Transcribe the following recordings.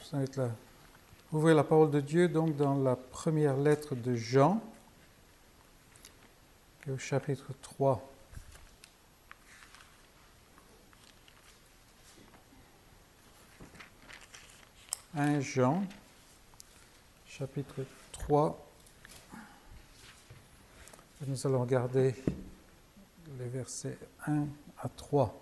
vous invite à ouvrir la parole de Dieu donc dans la première lettre de Jean, au chapitre 3. « 1 Jean, chapitre 3. Nous allons regarder les versets 1 à 3.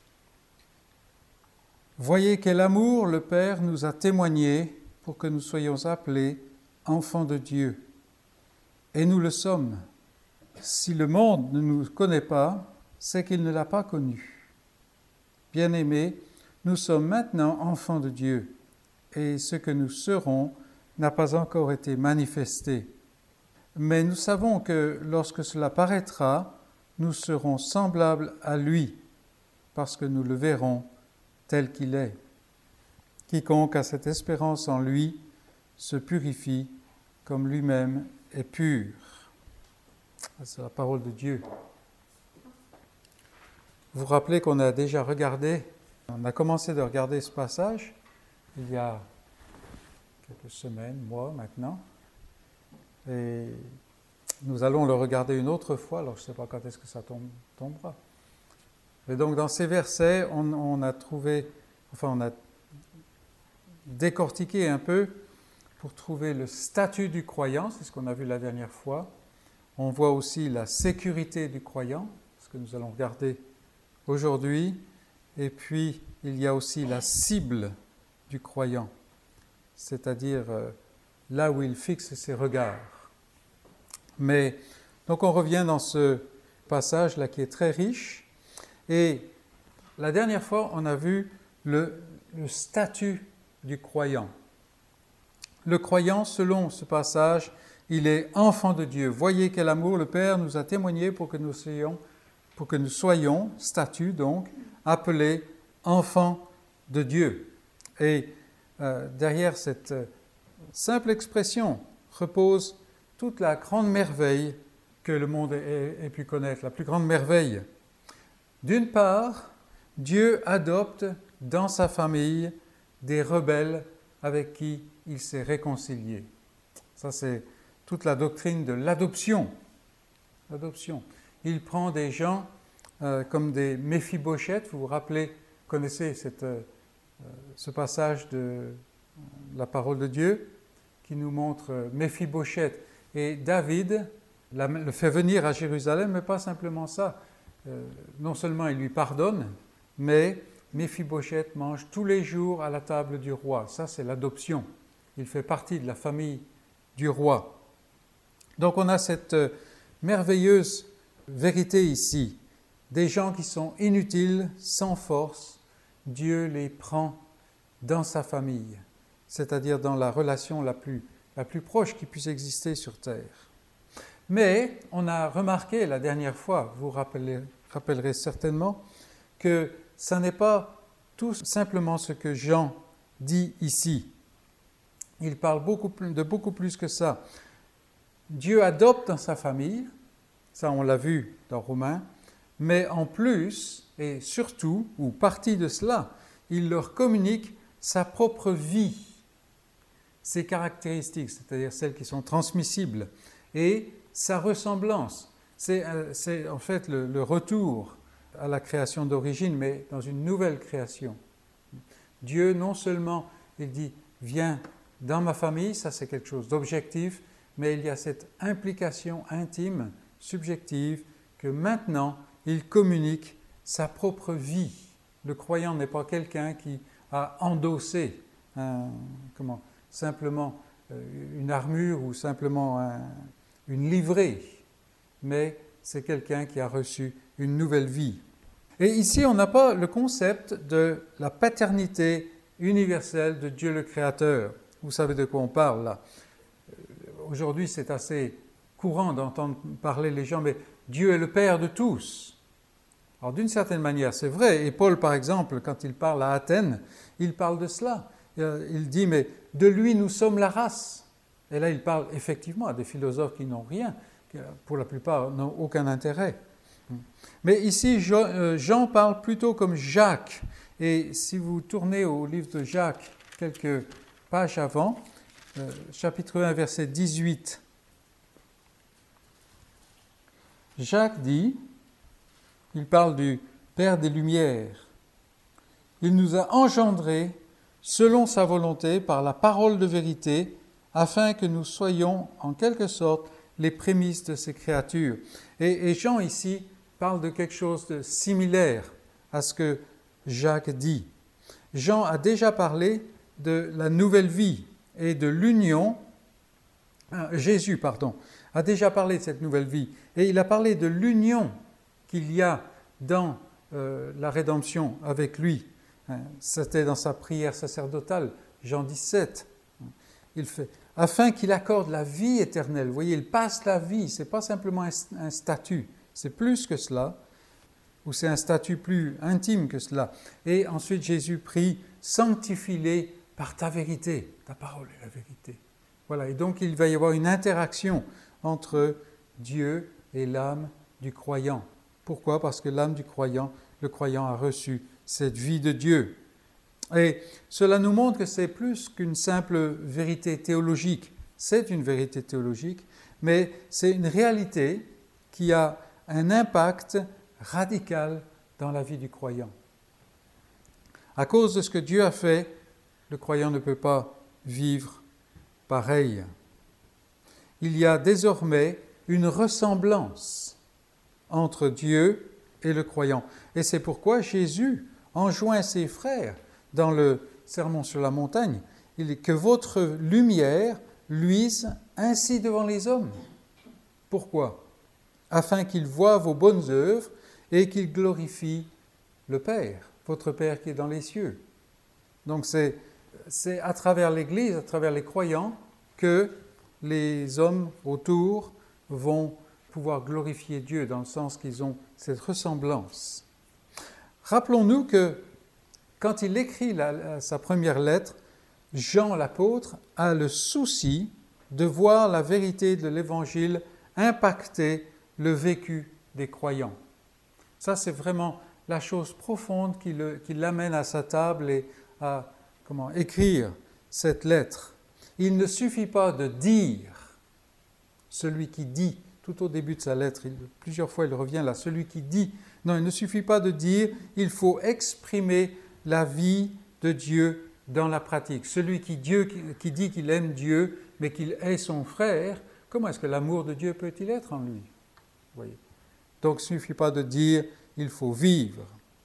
« Voyez quel amour le Père nous a témoigné pour que nous soyons appelés enfants de Dieu. Et nous le sommes. Si le monde ne nous connaît pas, c'est qu'il ne l'a pas connu. Bien-aimés, nous sommes maintenant enfants de Dieu, et ce que nous serons n'a pas encore été manifesté. Mais nous savons que lorsque cela paraîtra, nous serons semblables à lui, parce que nous le verrons tel qu'il est. Quiconque a cette espérance en lui se purifie comme lui-même est pur. » C'est la parole de Dieu. Vous vous rappelez qu'on a déjà on a commencé de regarder ce passage il y a quelques semaines, mois maintenant. Et nous allons le regarder une autre fois, alors je ne sais pas quand est-ce que ça tombera. Et donc dans ces versets, on a décortiqué un peu pour trouver le statut du croyant, c'est ce qu'on a vu la dernière fois. On voit aussi la sécurité du croyant, ce que nous allons regarder aujourd'hui. Et puis, il y a aussi la cible du croyant, c'est-à-dire là où il fixe ses regards. Mais, donc on revient dans ce passage-là qui est très riche. Et la dernière fois, on a vu le statut du croyant. Le croyant, selon ce passage, il est enfant de Dieu. Voyez quel amour le Père nous a témoigné pour que nous soyons, statut donc, appelés enfants de Dieu. Et derrière cette simple expression repose toute la grande merveille que le monde ait pu connaître, la plus grande merveille. D'une part, Dieu adopte dans sa famille des rebelles avec qui il s'est réconcilié. Ça, c'est toute la doctrine de l'adoption. L'adoption. Il prend des gens comme des Méphibosheth. Vous vous rappelez, connaissez ce passage de la parole de Dieu qui nous montre Méphibosheth. Et David le fait venir à Jérusalem, mais pas simplement ça. Non seulement il lui pardonne, mais Méphibosheth mange tous les jours à la table du roi. Ça, c'est l'adoption. Il fait partie de la famille du roi. Donc on a cette merveilleuse vérité ici. Des gens qui sont inutiles, sans force, Dieu les prend dans sa famille, c'est-à-dire dans la relation la plus proche qui puisse exister sur terre. Mais on a remarqué la dernière fois, vous rappellerez certainement, que ça n'est pas tout simplement ce que Jean dit ici. Il parle de beaucoup plus que ça. Dieu adopte dans sa famille, ça on l'a vu dans Romains, mais en plus, et surtout, ou partie de cela, il leur communique sa propre vie, ses caractéristiques, c'est-à-dire celles qui sont transmissibles, et sa ressemblance. C'est en fait le retour à la création d'origine, mais dans une nouvelle création. Dieu, non seulement, il dit, viens dans ma famille, ça c'est quelque chose d'objectif, mais il y a cette implication intime, subjective, que maintenant, il communique sa propre vie. Le croyant n'est pas quelqu'un qui a endossé simplement une armure ou simplement une livrée, mais c'est quelqu'un qui a reçu une nouvelle vie. Et ici, on n'a pas le concept de la paternité universelle de Dieu le Créateur. Vous savez de quoi on parle là. Aujourd'hui, c'est assez courant d'entendre parler les gens, mais Dieu est le Père de tous. Alors d'une certaine manière, c'est vrai. Et Paul, par exemple, quand il parle à Athènes, il parle de cela. Il dit, mais de lui nous sommes la race. Et là, il parle effectivement à des philosophes qui n'ont rien, qui pour la plupart n'ont aucun intérêt. Mais ici, Jean parle plutôt comme Jacques. Et si vous tournez au livre de Jacques quelques page avant, chapitre 1, verset 18. Jacques dit, il parle du Père des Lumières, il nous a engendrés selon sa volonté par la parole de vérité, afin que nous soyons en quelque sorte les prémices de ces créatures. Et Jean ici parle de quelque chose de similaire à ce que Jacques dit. Jean a déjà parlé de la nouvelle vie et de l'union. Jésus, a déjà parlé de cette nouvelle vie. Et il a parlé de l'union qu'il y a dans la rédemption avec lui. C'était dans sa prière sacerdotale, Jean 17. Il fait, afin qu'il accorde la vie éternelle. Vous voyez, il passe la vie, ce n'est pas simplement un statut, c'est plus que cela, ou c'est un statut plus intime que cela. Et ensuite, Jésus prie, sanctifie-les par ta vérité, ta parole est la vérité. Voilà, et donc il va y avoir une interaction entre Dieu et l'âme du croyant. Pourquoi ? Parce que l'âme du croyant, le croyant a reçu cette vie de Dieu. Et cela nous montre que c'est plus qu'une simple vérité théologique. C'est une vérité théologique, mais c'est une réalité qui a un impact radical dans la vie du croyant. À cause de ce que Dieu a fait, le croyant ne peut pas vivre pareil. Il y a désormais une ressemblance entre Dieu et le croyant. Et c'est pourquoi Jésus enjoint ses frères dans le Sermon sur la montagne, il dit que votre lumière luise ainsi devant les hommes. Pourquoi ? Afin qu'ils voient vos bonnes œuvres et qu'ils glorifient le Père, votre Père qui est dans les cieux. Donc c'est à travers l'Église, à travers les croyants, que les hommes autour vont pouvoir glorifier Dieu dans le sens qu'ils ont cette ressemblance. Rappelons-nous que quand il écrit sa première lettre, Jean l'apôtre a le souci de voir la vérité de l'Évangile impacter le vécu des croyants. Ça, c'est vraiment la chose profonde qui l'amène à sa table et à écrire cette lettre. Il ne suffit pas de dire, celui qui dit, tout au début de sa lettre, plusieurs fois il revient là, celui qui dit, non, il ne suffit pas de dire, il faut exprimer la vie de Dieu dans la pratique. Celui qui dit qu'il aime Dieu, mais qu'il est son frère, comment est-ce que l'amour de Dieu peut-il être en lui ? Vous voyez ? Donc, il ne suffit pas de dire, il faut vivre.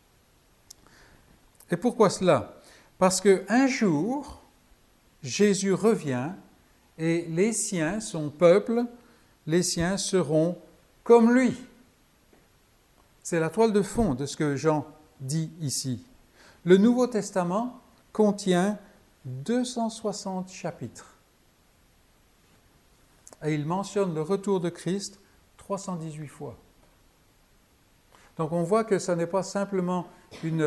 Et pourquoi cela ? Parce qu'un jour, Jésus revient et les siens, son peuple, les siens seront comme lui. C'est la toile de fond de ce que Jean dit ici. Le Nouveau Testament contient 260 chapitres. Et il mentionne le retour de Christ 318 fois. Donc on voit que ce n'est pas simplement une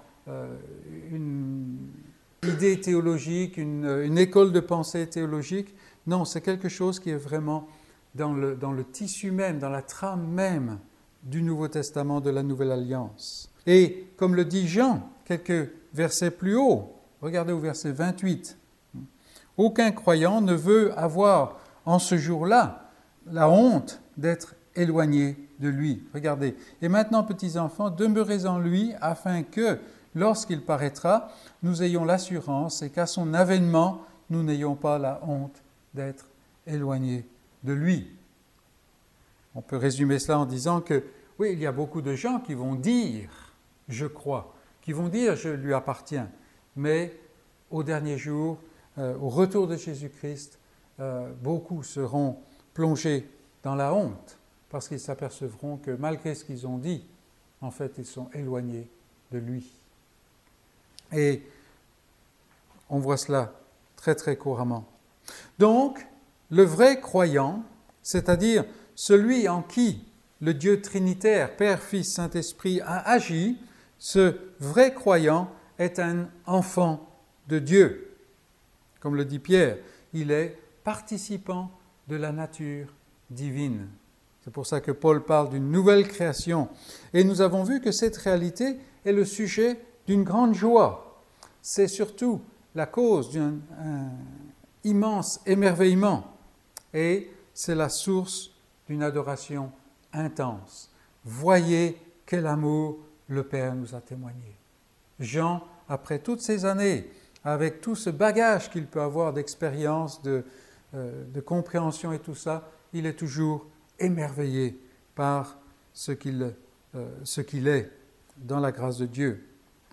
idée théologique, une école de pensée théologique. Non, c'est quelque chose qui est vraiment dans le tissu même, dans la trame même du Nouveau Testament, de la Nouvelle Alliance. Et comme le dit Jean, quelques versets plus haut, regardez au verset 28. Aucun croyant ne veut avoir en ce jour-là la honte d'être éloigné de lui. Regardez. Et maintenant, petits enfants, demeurez en lui afin que, lorsqu'il paraîtra, nous ayons l'assurance et qu'à son avènement, nous n'ayons pas la honte d'être éloignés de lui. On peut résumer cela en disant que, oui, il y a beaucoup de gens qui vont dire « je crois », qui vont dire « je lui appartiens », mais au dernier jour, au retour de Jésus-Christ, beaucoup seront plongés dans la honte parce qu'ils s'apercevront que malgré ce qu'ils ont dit, en fait, ils sont éloignés de lui. Et on voit cela très très couramment. Donc, le vrai croyant, c'est-à-dire celui en qui le Dieu trinitaire, Père, Fils, Saint-Esprit a agi, ce vrai croyant est un enfant de Dieu. Comme le dit Pierre, il est participant de la nature divine. C'est pour ça que Paul parle d'une nouvelle création. Et nous avons vu que cette réalité est le sujet d'une grande joie. C'est surtout la cause d'un immense émerveillement et c'est la source d'une adoration intense. Voyez quel amour le Père nous a témoigné. Jean, après toutes ces années, avec tout ce bagage qu'il peut avoir d'expérience, de compréhension et tout ça, il est toujours émerveillé par ce qu'il est dans la grâce de Dieu.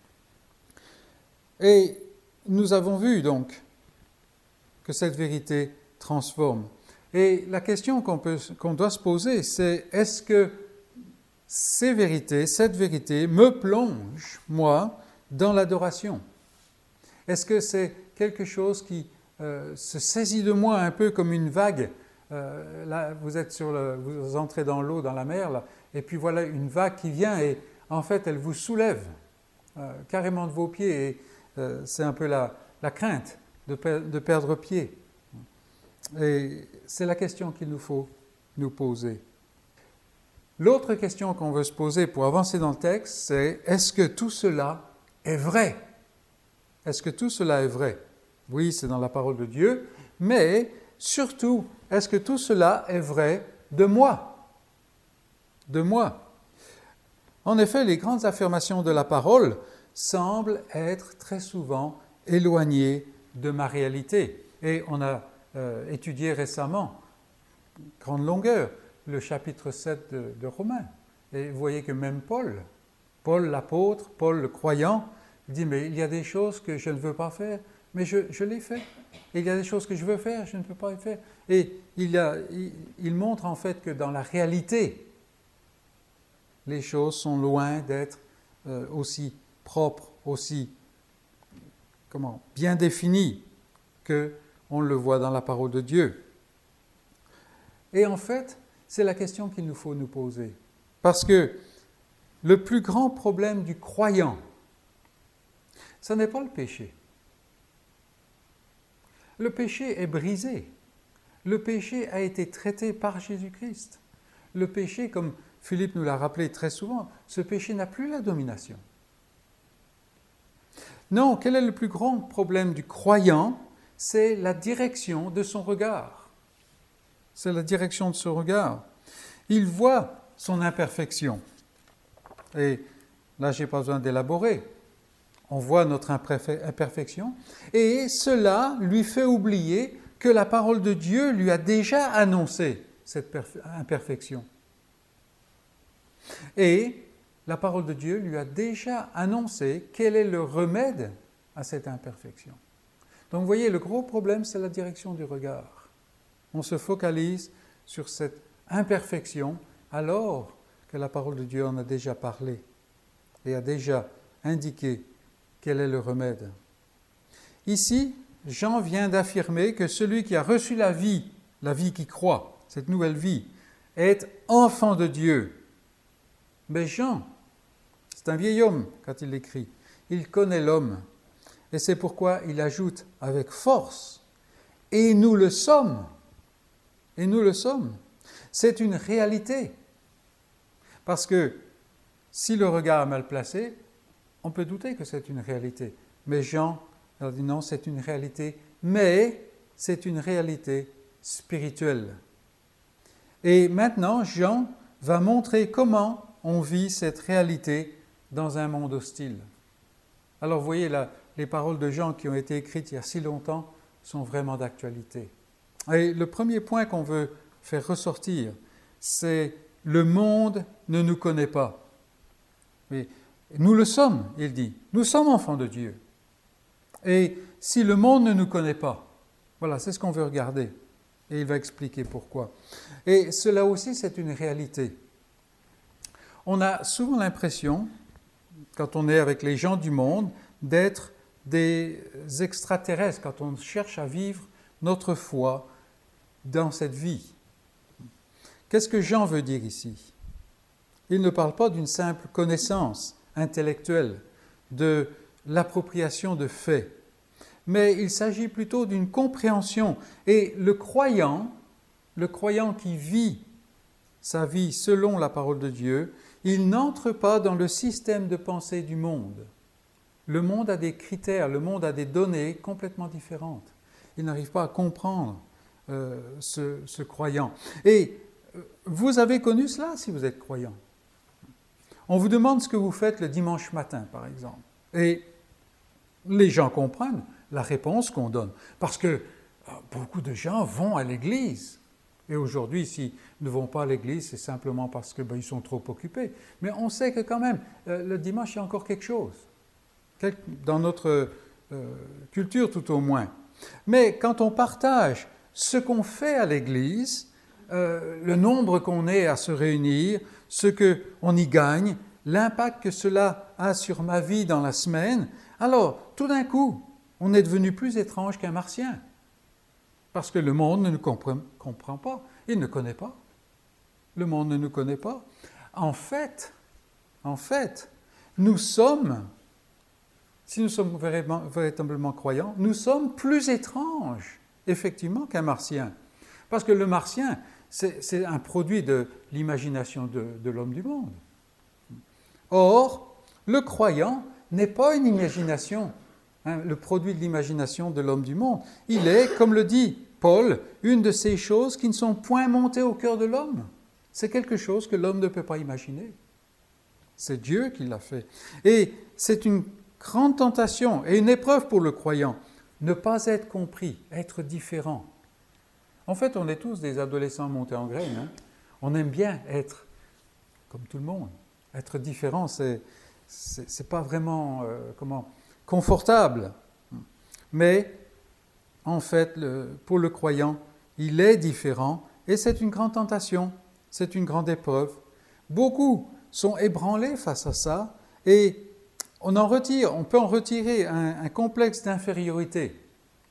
Et nous avons vu donc que cette vérité transforme. Et la question qu'on doit se poser, c'est est-ce que cette vérité me plonge, moi, dans l'adoration? Est-ce que c'est quelque chose qui se saisit de moi un peu comme une vague? Là, vous entrez dans l'eau, dans la mer, là, et puis voilà une vague qui vient et en fait elle vous soulève carrément de vos pieds et c'est un peu la crainte de perdre pied. Et c'est la question qu'il nous faut nous poser. L'autre question qu'on veut se poser pour avancer dans le texte, c'est est-ce que tout cela est vrai? Est-ce que tout cela est vrai? Oui, c'est dans la parole de Dieu, mais surtout, est-ce que tout cela est vrai de moi? De moi. En effet, les grandes affirmations de la parole semblent être très souvent éloignées de ma réalité. Et on a étudié récemment, grande longueur, le chapitre 7 de Romains. Et vous voyez que même Paul l'apôtre, Paul le croyant, dit, mais il y a des choses que je ne veux pas faire, mais je les fais. Et il y a des choses que je veux faire, je ne peux pas les faire. Et il montre en fait que dans la réalité, les choses sont loin d'être aussi propres, aussi bien définies qu'on le voit dans la parole de Dieu. Et en fait, c'est la question qu'il nous faut nous poser. Parce que le plus grand problème du croyant, ce n'est pas le péché. Le péché est brisé. Le péché a été traité par Jésus-Christ. Le péché, comme Philippe nous l'a rappelé très souvent, ce péché n'a plus la domination. Non, quel est le plus grand problème du croyant? C'est la direction de son regard. C'est la direction de son regard. Il voit son imperfection. Et là, je n'ai pas besoin d'élaborer. On voit notre imperfection. Et cela lui fait oublier que la parole de Dieu lui a déjà annoncé cette imperfection. Et la parole de Dieu lui a déjà annoncé quel est le remède à cette imperfection. Donc vous voyez, le gros problème, c'est la direction du regard. On se focalise sur cette imperfection alors que la parole de Dieu en a déjà parlé et a déjà indiqué quel est le remède. Ici, Jean vient d'affirmer que celui qui a reçu la vie qui croit, cette nouvelle vie, est enfant de Dieu. Mais Jean, c'est un vieil homme quand il l'écrit, il connaît l'homme. Et c'est pourquoi il ajoute avec force, « Et nous le sommes ». Et nous le sommes. C'est une réalité. Parce que si le regard est mal placé, on peut douter que c'est une réalité. Mais Jean a dit non, c'est une réalité, mais c'est une réalité spirituelle. Et maintenant, Jean va montrer comment on vit cette réalité dans un monde hostile. Alors vous voyez, là, les paroles de Jean qui ont été écrites il y a si longtemps sont vraiment d'actualité. Et le premier point qu'on veut faire ressortir, c'est le monde ne nous connaît pas. Mais nous le sommes, il dit. Nous sommes enfants de Dieu. Et si le monde ne nous connaît pas, voilà, c'est ce qu'on veut regarder. Et il va expliquer pourquoi. Et cela aussi, c'est une réalité. On a souvent l'impression, quand on est avec les gens du monde, d'être des extraterrestres, quand on cherche à vivre notre foi dans cette vie. Qu'est-ce que Jean veut dire ici? Il ne parle pas d'une simple connaissance intellectuelle, de l'appropriation de faits, mais il s'agit plutôt d'une compréhension. Et le croyant qui vit sa vie selon la parole de Dieu, il n'entre pas dans le système de pensée du monde. Le monde a des critères, le monde a des données complètement différentes. Il n'arrive pas à comprendre ce croyant. Et vous avez connu cela si vous êtes croyant. On vous demande ce que vous faites le dimanche matin, par exemple. Et les gens comprennent la réponse qu'on donne. Parce que beaucoup de gens vont à l'église. Et aujourd'hui, s'ils ne vont pas à l'église, c'est simplement parce qu'ils sont trop occupés. Mais on sait que quand même, le dimanche, il y a encore quelque chose. Dans notre culture, tout au moins. Mais quand on partage ce qu'on fait à l'église, le nombre qu'on est à se réunir, ce qu'on y gagne, l'impact que cela a sur ma vie dans la semaine, alors, tout d'un coup, on est devenu plus étrange qu'un martien. Parce que le monde ne nous comprend pas. Il ne connaît pas. Le monde ne nous connaît pas. En fait, nous sommes, si nous sommes véritablement croyants, nous sommes plus étranges, effectivement, qu'un martien. Parce que le martien, c'est un produit de l'imagination de l'homme du monde. Or, le croyant n'est pas une imagination, le produit de l'imagination de l'homme du monde. Il est, comme le dit Paul, une de ces choses qui ne sont point montées au cœur de l'homme. C'est quelque chose que l'homme ne peut pas imaginer. C'est Dieu qui l'a fait. Et c'est une grande tentation et une épreuve pour le croyant. Ne pas être compris, être différent. En fait, on est tous des adolescents montés en graines. Hein. On aime bien être comme tout le monde. Être différent, c'est pas vraiment confortable. Mais en fait, pour le croyant, il est différent et c'est une grande tentation, c'est une grande épreuve. Beaucoup sont ébranlés face à ça et on peut en retirer un complexe d'infériorité.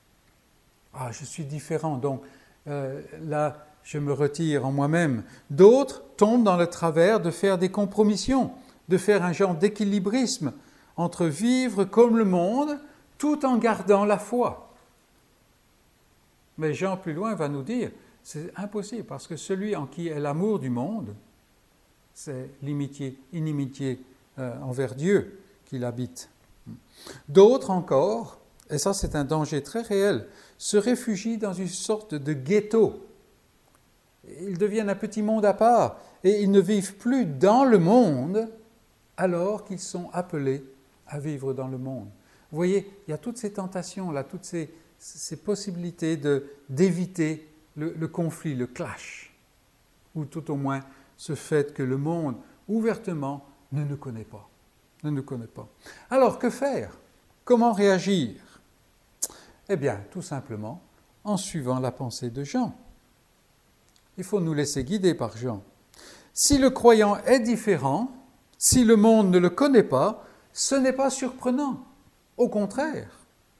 Ah, je suis différent, donc là, je me retire en moi-même. D'autres tombent dans le travers de faire des compromissions, de faire un genre d'équilibrisme entre vivre comme le monde tout en gardant la foi. Mais Jean, plus loin, va nous dire, c'est impossible parce que celui en qui est l'amour du monde, c'est l'inimitié envers Dieu qu'il habite. D'autres encore, et ça c'est un danger très réel, se réfugient dans une sorte de ghetto. Ils deviennent un petit monde à part et ils ne vivent plus dans le monde alors qu'ils sont appelés à vivre dans le monde. Vous voyez, il y a toutes ces tentations-là, toutes ces possibilités d'éviter le conflit, le clash, ou tout au moins ce fait que le monde, ouvertement, ne nous connaît pas. Alors, que faire? Comment réagir? Eh bien, tout simplement, en suivant la pensée de Jean. Il faut nous laisser guider par Jean. Si le croyant est différent, si le monde ne le connaît pas, ce n'est pas surprenant. Au contraire.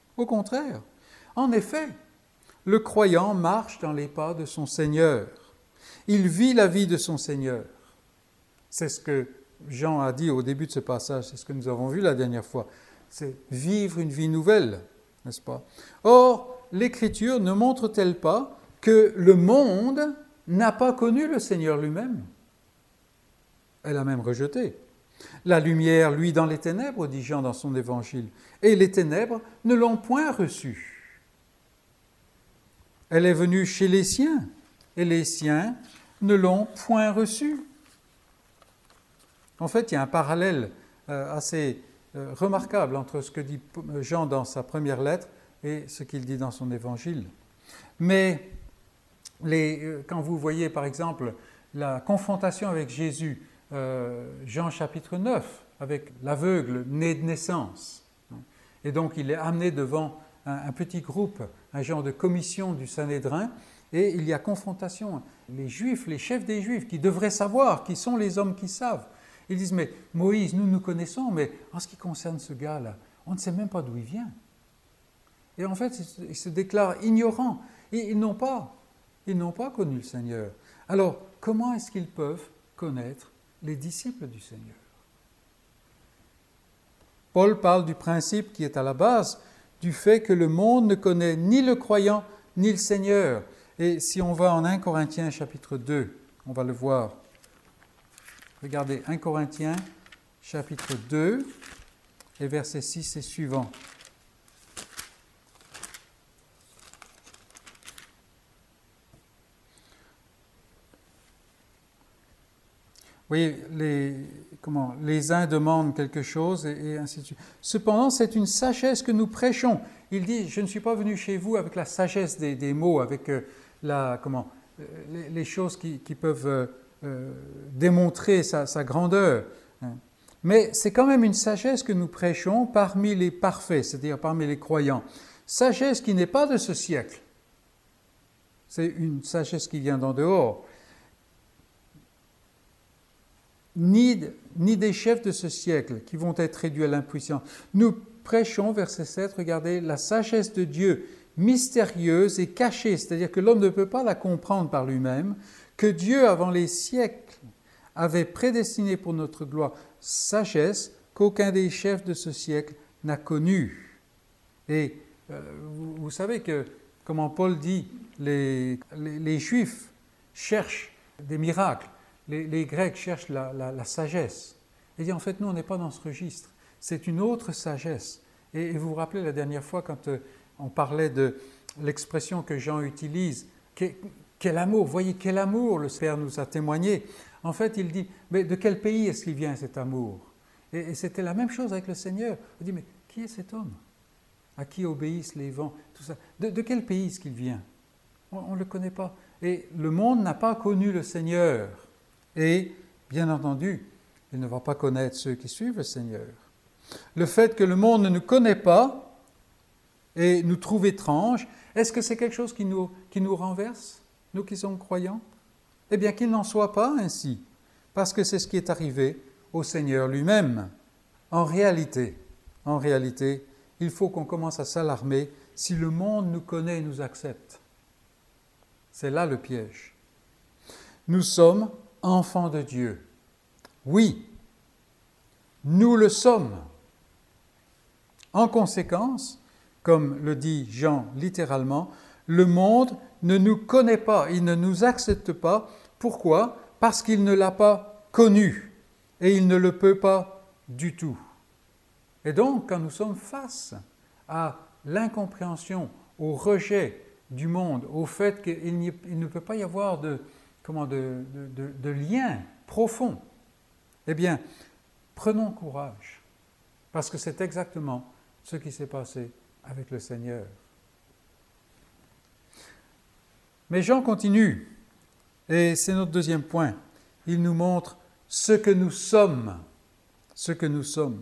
En effet, le croyant marche dans les pas de son Seigneur. Il vit la vie de son Seigneur. C'est ce que Jean a dit au début de ce passage, c'est ce que nous avons vu la dernière fois. C'est vivre une vie nouvelle, n'est-ce pas? Or, l'Écriture ne montre-t-elle pas que le monde n'a pas connu le Seigneur lui-même? Elle a même rejeté. La lumière, lui, dans les ténèbres, dit Jean dans son évangile, et les ténèbres ne l'ont point reçue. Elle est venue chez les siens, et les siens ne l'ont point reçue. En fait, il y a un parallèle assez remarquable entre ce que dit Jean dans sa première lettre et ce qu'il dit dans son évangile. Mais quand vous voyez, par exemple, la confrontation avec Jésus, Jean chapitre 9, avec l'aveugle né de naissance. Et donc il est amené devant un petit groupe, un genre de commission du Sanhédrin, et il y a confrontation. Les Juifs, les chefs des Juifs, qui devraient savoir, qui sont les hommes qui savent, ils disent, mais Moïse, nous connaissons, mais en ce qui concerne ce gars-là, on ne sait même pas d'où il vient. Et en fait, ils se déclarent ignorants. Et ils n'ont pas connu le Seigneur. Alors, comment est-ce qu'ils peuvent connaître les disciples du Seigneur? Paul parle du principe qui est à la base du fait que le monde ne connaît ni le croyant ni le Seigneur. Et si on va en 1 Corinthiens chapitre 2, on va le voir. Regardez, 1 Corinthiens chapitre 2, et versets 6 et suivants. Oui, les uns demandent quelque chose et ainsi de suite. Cependant, c'est une sagesse que nous prêchons. Il dit, je ne suis pas venu chez vous avec la sagesse des mots, avec les choses qui peuvent démontrer sa grandeur. Mais c'est quand même une sagesse que nous prêchons parmi les parfaits, c'est-à-dire parmi les croyants. Sagesse qui n'est pas de ce siècle. C'est une sagesse qui vient d'en dehors. Ni des chefs de ce siècle qui vont être réduits à l'impuissance. Nous prêchons, verset 7, regardez, la sagesse de Dieu mystérieuse et cachée, c'est-à-dire que l'homme ne peut pas la comprendre par lui-même, que Dieu, avant les siècles, avait prédestinée pour notre gloire, sagesse qu'aucun des chefs de ce siècle n'a connue. Et vous savez que, comment Paul dit, les Juifs cherchent des miracles. Les Grecs cherchent la sagesse. Il dit, en fait, nous, on n'est pas dans ce registre. C'est une autre sagesse. Et vous vous rappelez la dernière fois, quand on parlait de l'expression que Jean utilise, quel amour, voyez quel amour le Père nous a témoigné. En fait, il dit, mais de quel pays est-ce qu'il vient cet amour? Et c'était la même chose avec le Seigneur. Il dit, mais qui est cet homme à qui obéissent les vents, tout ça? De quel pays est-ce qu'il vient? On ne le connaît pas. Et le monde n'a pas connu le Seigneur. Et, bien entendu, il ne va pas connaître ceux qui suivent le Seigneur. Le fait que le monde ne nous connaît pas et nous trouve étranges, est-ce que c'est quelque chose qui nous renverse, nous qui sommes croyants? Eh bien, qu'il n'en soit pas ainsi, parce que c'est ce qui est arrivé au Seigneur lui-même. En réalité, il faut qu'on commence à s'alarmer si le monde nous connaît et nous accepte. C'est là le piège. Nous sommes enfants de Dieu. Oui, nous le sommes. En conséquence, comme le dit Jean littéralement, le monde ne nous connaît pas, il ne nous accepte pas. Pourquoi? Parce qu'il ne l'a pas connu et il ne le peut pas du tout. Et donc, quand nous sommes face à l'incompréhension, au rejet du monde, au fait qu'il ne peut pas y avoir de lien profond, eh bien, prenons courage, parce que c'est exactement ce qui s'est passé avec le Seigneur. Mais Jean continue, et c'est notre deuxième point. Il nous montre ce que nous sommes. Ce que nous sommes.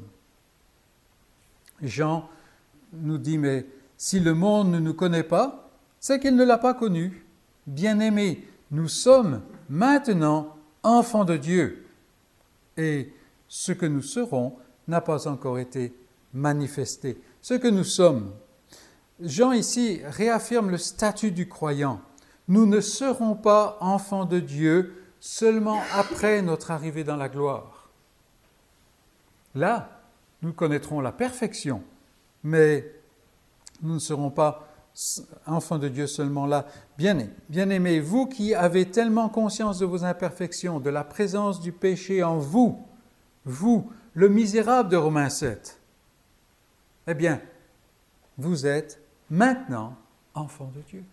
Jean nous dit, mais si le monde ne nous connaît pas, c'est qu'il ne l'a pas connu. Bien-aimés, nous sommes maintenant enfants de Dieu. Et ce que nous serons n'a pas encore été manifesté. Ce que nous sommes. Jean ici réaffirme le statut du croyant. Nous ne serons pas enfants de Dieu seulement après notre arrivée dans la gloire. Là, nous connaîtrons la perfection, mais nous ne serons pas enfants de Dieu seulement là. Bien-aimés, vous qui avez tellement conscience de vos imperfections, de la présence du péché en vous, le misérable de Romains 7, eh bien, vous êtes maintenant enfants de Dieu.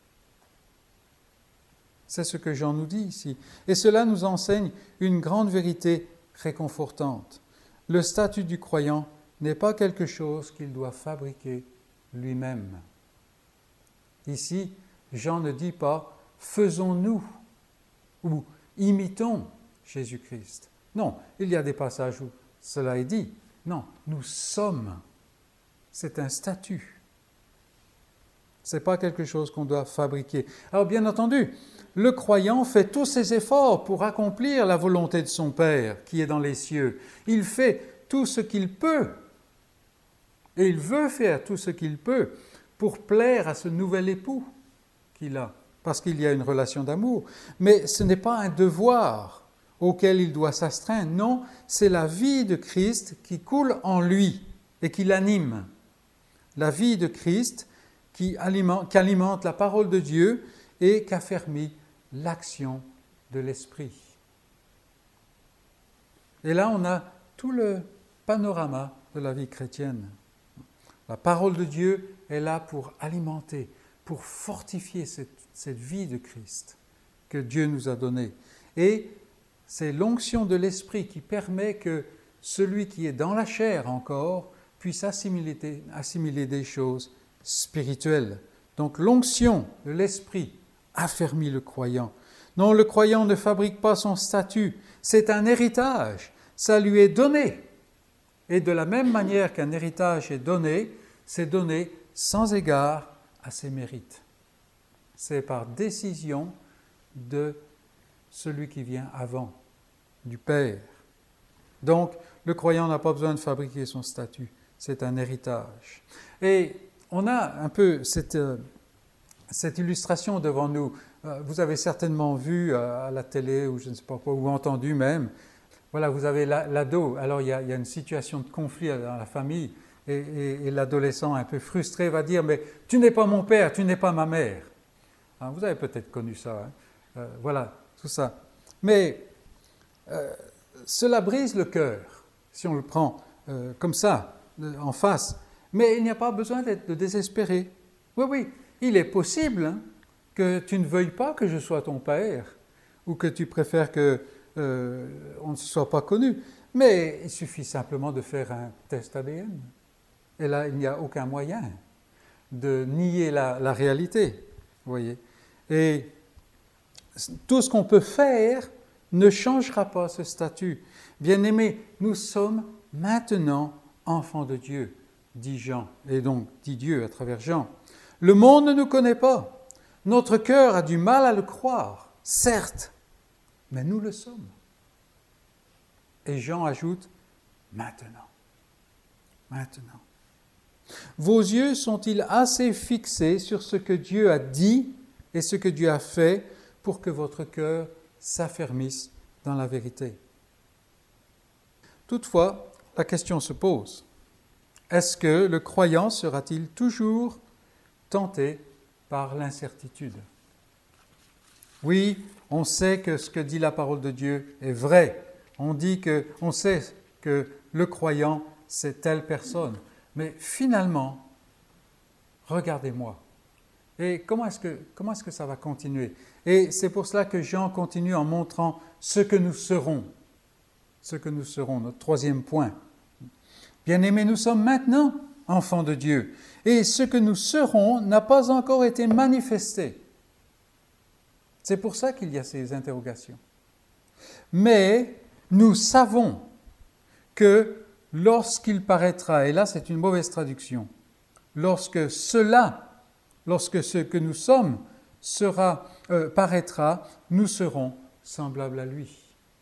C'est ce que Jean nous dit ici. Et cela nous enseigne une grande vérité réconfortante. Le statut du croyant n'est pas quelque chose qu'il doit fabriquer lui-même. Ici, Jean ne dit pas « faisons-nous » ou « imitons Jésus-Christ ». Non, il y a des passages où cela est dit. Non, nous sommes. C'est un statut. Ce n'est pas quelque chose qu'on doit fabriquer. Alors bien entendu, le croyant fait tous ses efforts pour accomplir la volonté de son Père qui est dans les cieux. Il fait tout ce qu'il peut. Et il veut faire tout ce qu'il peut pour plaire à ce nouvel époux qu'il a, parce qu'il y a une relation d'amour. Mais ce n'est pas un devoir auquel il doit s'astreindre. Non, c'est la vie de Christ qui coule en lui et qui l'anime. La vie de Christ qui alimente la parole de Dieu et qu'affermit l'action de l'Esprit. Et là, on a tout le panorama de la vie chrétienne. La parole de Dieu est là pour alimenter, pour fortifier cette vie de Christ que Dieu nous a donnée. Et c'est l'onction de l'Esprit qui permet que celui qui est dans la chair encore puisse assimiler des choses spirituelles. Donc l'onction de l'Esprit affermit le croyant. Non, le croyant ne fabrique pas son statut, c'est un héritage, ça lui est donné. Et de la même manière qu'un héritage est donné, c'est donné sans égard à ses mérites. C'est par décision de celui qui vient avant, du Père. Donc, le croyant n'a pas besoin de fabriquer son statut, c'est un héritage. Et on a un peu cette illustration devant nous. Vous avez certainement vu à la télé, ou je ne sais pas quoi, ou entendu même. Voilà, vous avez l'ado, alors il y a une situation de conflit dans la famille, et l'adolescent un peu frustré va dire « Mais tu n'es pas mon père, tu n'es pas ma mère. » Vous avez peut-être connu ça, hein? Voilà, tout ça. Mais cela brise le cœur, si on le prend comme ça, en face. Mais il n'y a pas besoin de désespérer. Oui, il est possible que tu ne veuilles pas que je sois ton père, ou que tu préfères qu'on ne se soit pas connu. Mais il suffit simplement de faire un test ADN. Et là, il n'y a aucun moyen de nier la réalité. Vous voyez. Et tout ce qu'on peut faire ne changera pas ce statut. Bien-aimés, nous sommes maintenant enfants de Dieu, dit Jean, et donc dit Dieu à travers Jean. Le monde ne nous connaît pas. Notre cœur a du mal à le croire, certes, mais nous le sommes. Et Jean ajoute, maintenant. Vos yeux sont-ils assez fixés sur ce que Dieu a dit et ce que Dieu a fait pour que votre cœur s'affermisse dans la vérité? Toutefois, la question se pose. Est-ce que le croyant sera-t-il toujours tenté par l'incertitude? Oui, on sait que ce que dit la parole de Dieu est vrai. On sait que le croyant, c'est telle personne. Mais finalement, regardez-moi. Et comment est-ce que ça va continuer? Et c'est pour cela que Jean continue en montrant ce que nous serons. Ce que nous serons, notre troisième point. Bien-aimés, nous sommes maintenant enfants de Dieu. Et ce que nous serons n'a pas encore été manifesté. C'est pour ça qu'il y a ces interrogations. Mais nous savons que lorsqu'il paraîtra, et là c'est une mauvaise traduction, lorsque ce que nous sommes paraîtra, nous serons semblables à lui.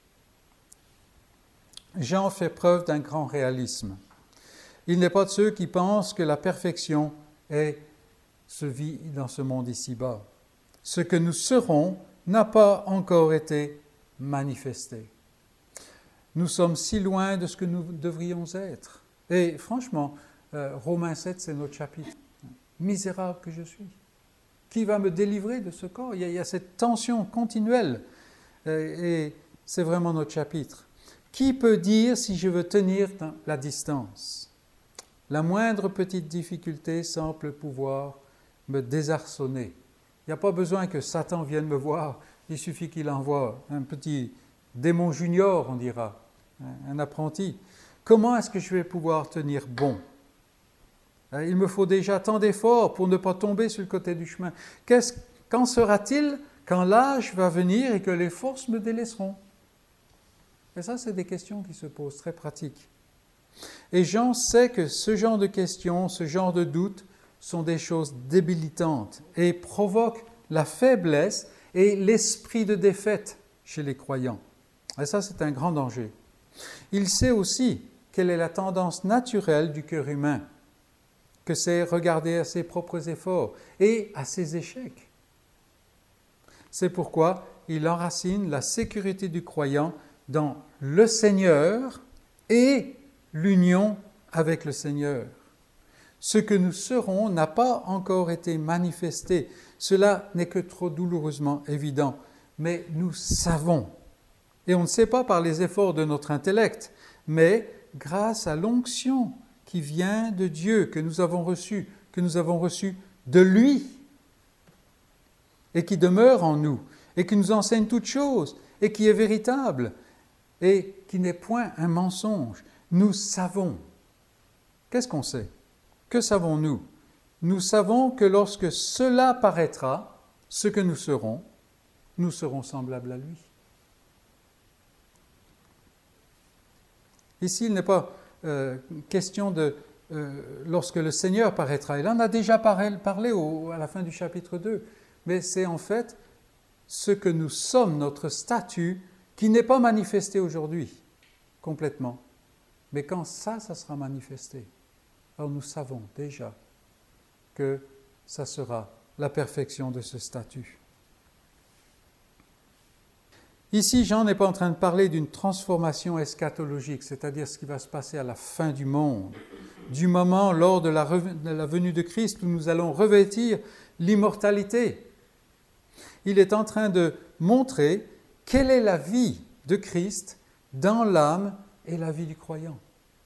Jean fait preuve d'un grand réalisme. Il n'est pas de ceux qui pensent que la perfection se vit dans ce monde ici-bas. Ce que nous serons n'a pas encore été manifesté. Nous sommes si loin de ce que nous devrions être. Et franchement, Romains 7, c'est notre chapitre. Misérable que je suis. Qui va me délivrer de ce corps? Il y a cette tension continuelle. Et c'est vraiment notre chapitre. Qui peut dire si je veux tenir la distance? La moindre petite difficulté semble pouvoir me désarçonner. Il n'y a pas besoin que Satan vienne me voir. Il suffit qu'il envoie un petit démon junior, on dira, un apprenti. Comment est-ce que je vais pouvoir tenir bon? Il me faut déjà tant d'efforts pour ne pas tomber sur le côté du chemin. Qu'en sera-t-il quand l'âge va venir et que les forces me délaisseront? Et ça, c'est des questions qui se posent, très pratiques. Et Jean sait que ce genre de questions, ce genre de doutes sont des choses débilitantes et provoquent la faiblesse et l'esprit de défaite chez les croyants. Et ça, c'est un grand danger. Il sait aussi quelle est la tendance naturelle du cœur humain, que c'est regarder à ses propres efforts et à ses échecs. C'est pourquoi il enracine la sécurité du croyant dans le Seigneur et l'union avec le Seigneur. Ce que nous serons n'a pas encore été manifesté. Cela n'est que trop douloureusement évident. Mais nous savons. Et on ne sait pas par les efforts de notre intellect, mais grâce à l'onction qui vient de Dieu, que nous avons reçue de lui, et qui demeure en nous, et qui nous enseigne toutes choses, et qui est véritable, et qui n'est point un mensonge. Nous savons. Qu'est-ce qu'on sait? Que savons-nous? Nous savons que lorsque cela paraîtra, ce que nous serons semblables à lui. Ici, il n'est pas question de lorsque le Seigneur paraîtra. Il en a déjà parlé à la fin du chapitre 2. Mais c'est en fait ce que nous sommes, notre statut, qui n'est pas manifesté aujourd'hui, complètement. Mais quand ça sera manifesté, alors nous savons déjà que ça sera la perfection de ce statut. Ici, Jean n'est pas en train de parler d'une transformation eschatologique, c'est-à-dire ce qui va se passer à la fin du monde, du moment lors de la venue de Christ où nous allons revêtir l'immortalité. Il est en train de montrer quelle est la vie de Christ dans l'âme et la vie du croyant.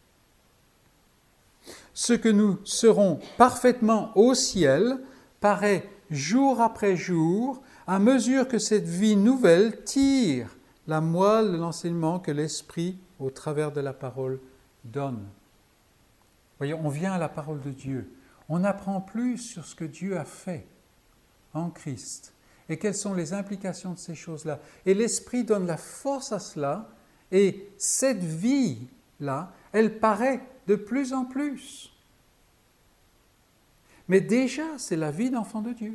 Ce que nous serons parfaitement au ciel paraît jour après jour, à mesure que cette vie nouvelle tire la moelle de l'enseignement que l'Esprit, au travers de la parole, donne. Voyez, on vient à la parole de Dieu. On apprend plus sur ce que Dieu a fait en Christ et quelles sont les implications de ces choses-là. Et l'Esprit donne la force à cela, et cette vie-là, elle paraît de plus en plus. Mais déjà, c'est la vie d'enfant de Dieu.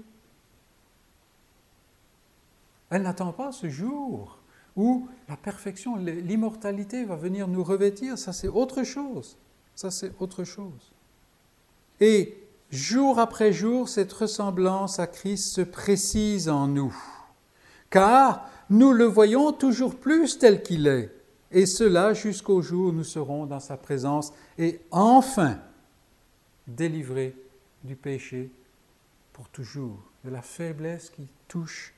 Elle n'attend pas ce jour où la perfection, l'immortalité va venir nous revêtir. Ça, c'est autre chose. Ça, c'est autre chose. Et jour après jour, cette ressemblance à Christ se précise en nous, car nous le voyons toujours plus tel qu'il est, et cela jusqu'au jour où nous serons dans sa présence et enfin délivrés du péché pour toujours, de la faiblesse qui touche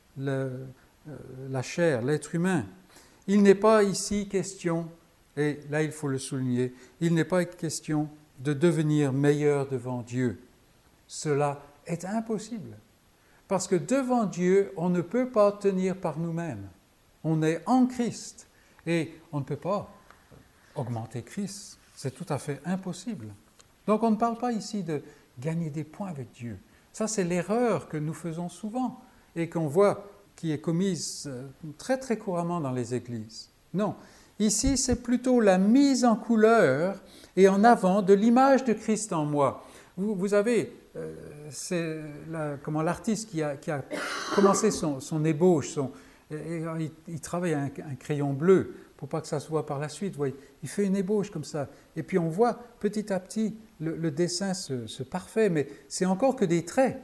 la chair, l'être humain. Il n'est pas ici question, et là il faut le souligner, il n'est pas question de devenir meilleur devant Dieu. Cela est impossible, parce que devant Dieu, on ne peut pas tenir par nous-mêmes. On est en Christ, et on ne peut pas augmenter Christ. C'est tout à fait impossible. Donc on ne parle pas ici de gagner des points avec Dieu. Ça, c'est l'erreur que nous faisons souvent et qu'on voit qui est commise très très couramment dans les églises. Non, ici c'est plutôt la mise en couleur et en avant de l'image de Christ en moi. Vous avez, c'est l'artiste qui a commencé son ébauche, il travaille un crayon bleu pour pas que ça se voit par la suite. Voyez, il fait une ébauche comme ça. Et puis on voit petit à petit le dessin se parfait, mais c'est encore que des traits.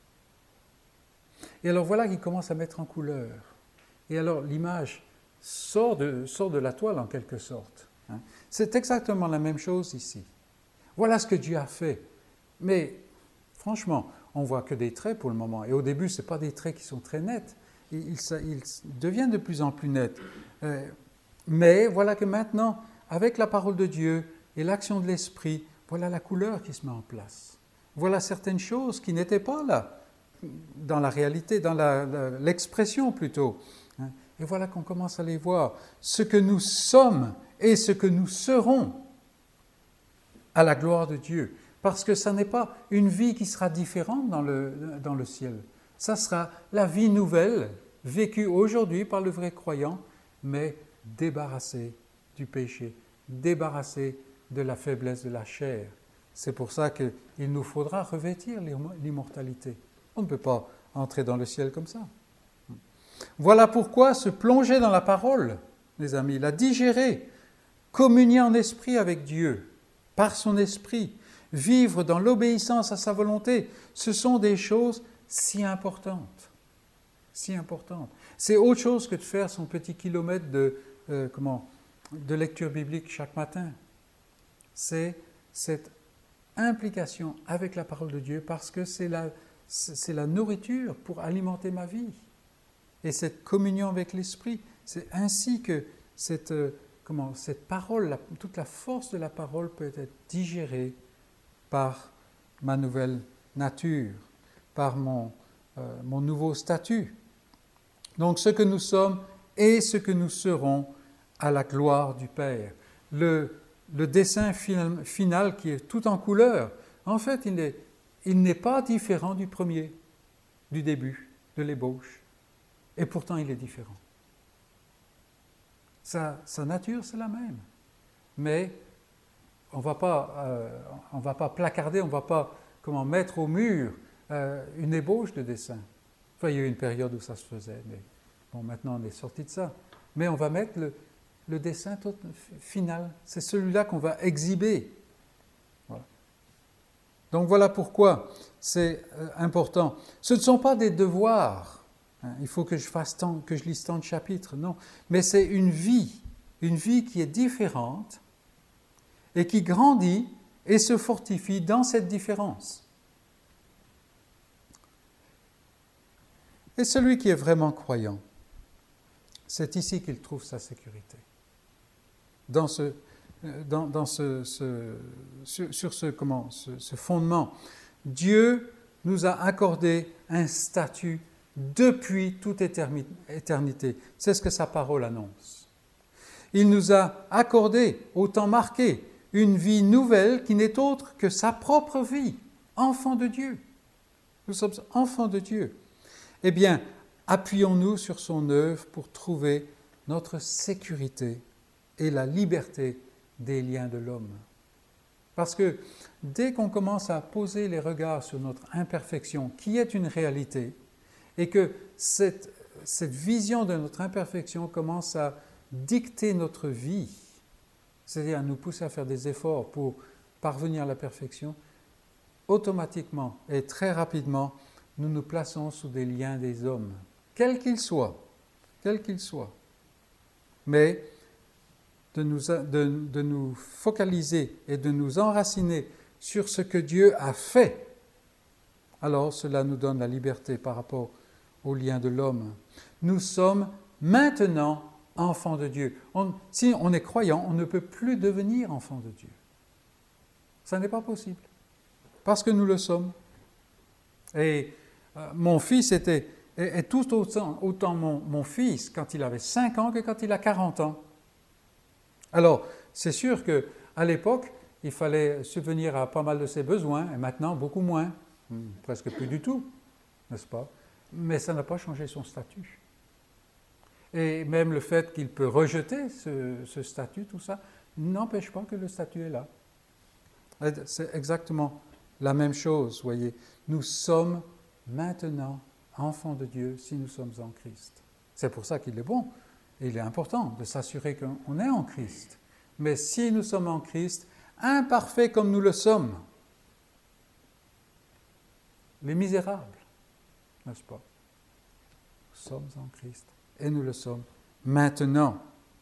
Et alors voilà qu'il commence à mettre en couleur. Et alors l'image sort de la toile en quelque sorte. C'est exactement la même chose ici. Voilà ce que Dieu a fait. Mais franchement, on ne voit que des traits pour le moment. Et au début, ce n'est pas des traits qui sont très nets. Ils deviennent de plus en plus nets. Mais voilà que maintenant, avec la parole de Dieu et l'action de l'Esprit, voilà la couleur qui se met en place. Voilà certaines choses qui n'étaient pas là, dans la réalité, dans l'expression plutôt. Et voilà qu'on commence à les voir. Ce que nous sommes et ce que nous serons à la gloire de Dieu. Parce que ça n'est pas une vie qui sera différente dans le ciel. Ça sera la vie nouvelle, vécue aujourd'hui par le vrai croyant, mais débarrassé du péché, débarrassé de la faiblesse de la chair. C'est pour ça qu'il nous faudra revêtir l'immortalité. On ne peut pas entrer dans le ciel comme ça. Voilà pourquoi se plonger dans la parole, les amis, la digérer, communier en esprit avec Dieu, par son esprit, vivre dans l'obéissance à sa volonté, ce sont des choses si importantes. Si importantes. C'est autre chose que de faire son petit kilomètre de lecture biblique chaque matin. C'est cette implication avec la parole de Dieu parce que c'est la nourriture pour alimenter ma vie. Et cette communion avec l'Esprit, c'est ainsi que cette cette parole, toute la force de la parole peut être digérée par ma nouvelle nature, par mon nouveau statut. Donc ce que nous sommes et ce que nous serons à la gloire du Père. Le dessin final qui est tout en couleur, en fait, il n'est pas différent du premier, du début, de l'ébauche. Et pourtant, il est différent. Sa nature, c'est la même. Mais on ne va pas placarder, on ne va pas mettre au mur une ébauche de dessin. Enfin, il y a eu une période où ça se faisait, mais bon, maintenant on est sorti de ça. Mais on va mettre le dessin final. C'est celui-là qu'on va exhiber. Voilà. Donc voilà pourquoi c'est important. Ce ne sont pas des devoirs. Il faut que je lise tant de chapitres. Non, mais c'est une vie qui est différente et qui grandit et se fortifie dans cette différence. Et celui qui est vraiment croyant, c'est ici qu'il trouve sa sécurité. Sur ce fondement, Dieu nous a accordé un statut depuis toute éternité. C'est ce que sa parole annonce. Il nous a accordé, au temps marqué, une vie nouvelle qui n'est autre que sa propre vie, enfant de Dieu. Nous sommes enfants de Dieu. Eh bien, appuyons-nous sur son œuvre pour trouver notre sécurité et la liberté des liens de l'homme. Parce que dès qu'on commence à poser les regards sur notre imperfection, qui est une réalité, et que cette vision de notre imperfection commence à dicter notre vie, c'est-à-dire à nous pousser à faire des efforts pour parvenir à la perfection, automatiquement et très rapidement, nous nous plaçons sous des liens des hommes, quels qu'ils soient. Mais de nous focaliser et de nous enraciner sur ce que Dieu a fait, alors cela nous donne la liberté par rapport aux liens de l'homme. Nous sommes maintenant enfants de Dieu. Si on est croyant, on ne peut plus devenir enfant de Dieu. Ça n'est pas possible, parce que nous le sommes. Et mon fils est tout autant mon fils quand il avait 5 ans que quand il a 40 ans. Alors, c'est sûr qu'à l'époque, il fallait subvenir à pas mal de ses besoins, et maintenant, beaucoup moins, presque plus du tout, n'est-ce pas? Mais ça n'a pas changé son statut. Et même le fait qu'il peut rejeter ce statut, tout ça, n'empêche pas que le statut est là. C'est exactement la même chose, voyez. Nous sommes maintenant enfants de Dieu si nous sommes en Christ. C'est pour ça qu'il est bon et il est important de s'assurer qu'on est en Christ. Mais si nous sommes en Christ, imparfaits comme nous le sommes, les misérables, n'est-ce pas? Nous sommes en Christ et nous le sommes maintenant.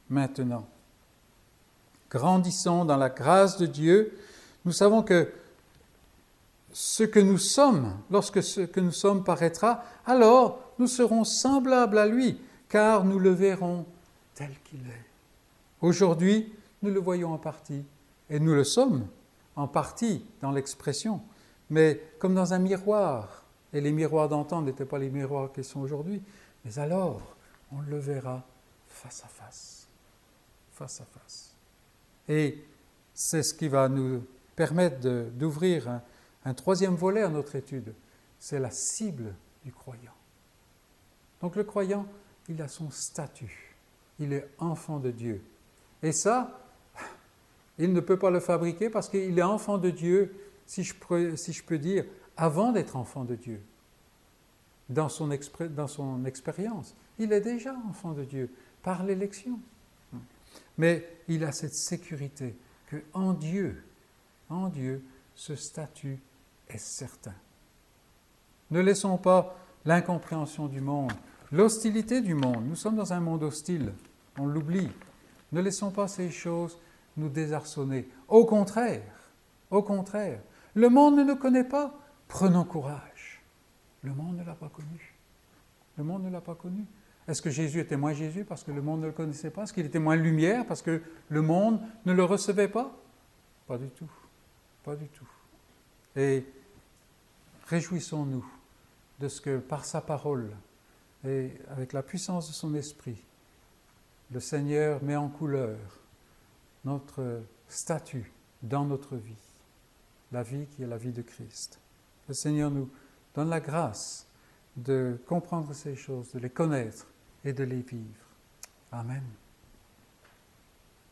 Grandissons dans la grâce de Dieu. Nous savons que ce que nous sommes, lorsque ce que nous sommes paraîtra, alors nous serons semblables à lui, car nous le verrons tel qu'il est. Aujourd'hui, nous le voyons en partie, et nous le sommes en partie dans l'expression, mais comme dans un miroir, et les miroirs d'antan n'étaient pas les miroirs qui sont aujourd'hui, mais alors on le verra face à face. Face à face. Et c'est ce qui va nous permettre d'ouvrir un troisième volet à notre étude, c'est la cible du croyant. Donc le croyant, il a son statut, il est enfant de Dieu. Et ça, il ne peut pas le fabriquer parce qu'il est enfant de Dieu, si je peux dire, avant d'être enfant de Dieu. Dans son expérience, il est déjà enfant de Dieu, par l'élection. Mais il a cette sécurité qu'en Dieu, ce statut est certain. Ne laissons pas l'incompréhension du monde, l'hostilité du monde. Nous sommes dans un monde hostile, on l'oublie. Ne laissons pas ces choses nous désarçonner. Au contraire, le monde ne nous connaît pas. Prenons courage. Le monde ne l'a pas connu. Est-ce que Jésus était moins Jésus parce que le monde ne le connaissait pas? Est-ce qu'il était moins lumière parce que le monde ne le recevait pas? Pas du tout. Pas du tout. Et réjouissons-nous de ce que par sa parole et avec la puissance de son esprit, le Seigneur met en couleur notre statut dans notre vie, la vie qui est la vie de Christ. Le Seigneur nous donne la grâce de comprendre ces choses, de les connaître et de les vivre. Amen.